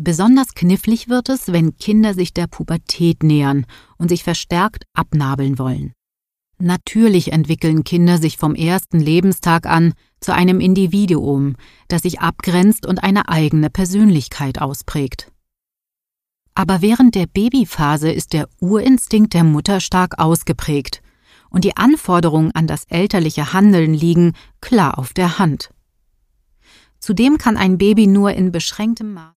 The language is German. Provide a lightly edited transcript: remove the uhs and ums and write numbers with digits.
Besonders knifflig wird es, wenn Kinder sich der Pubertät nähern und sich verstärkt abnabeln wollen. Natürlich entwickeln Kinder sich vom ersten Lebenstag an zu einem Individuum, das sich abgrenzt und eine eigene Persönlichkeit ausprägt. Aber während der Babyphase ist der Urinstinkt der Mutter stark ausgeprägt und die Anforderungen an das elterliche Handeln liegen klar auf der Hand. Zudem kann ein Baby nur in beschränktem Maß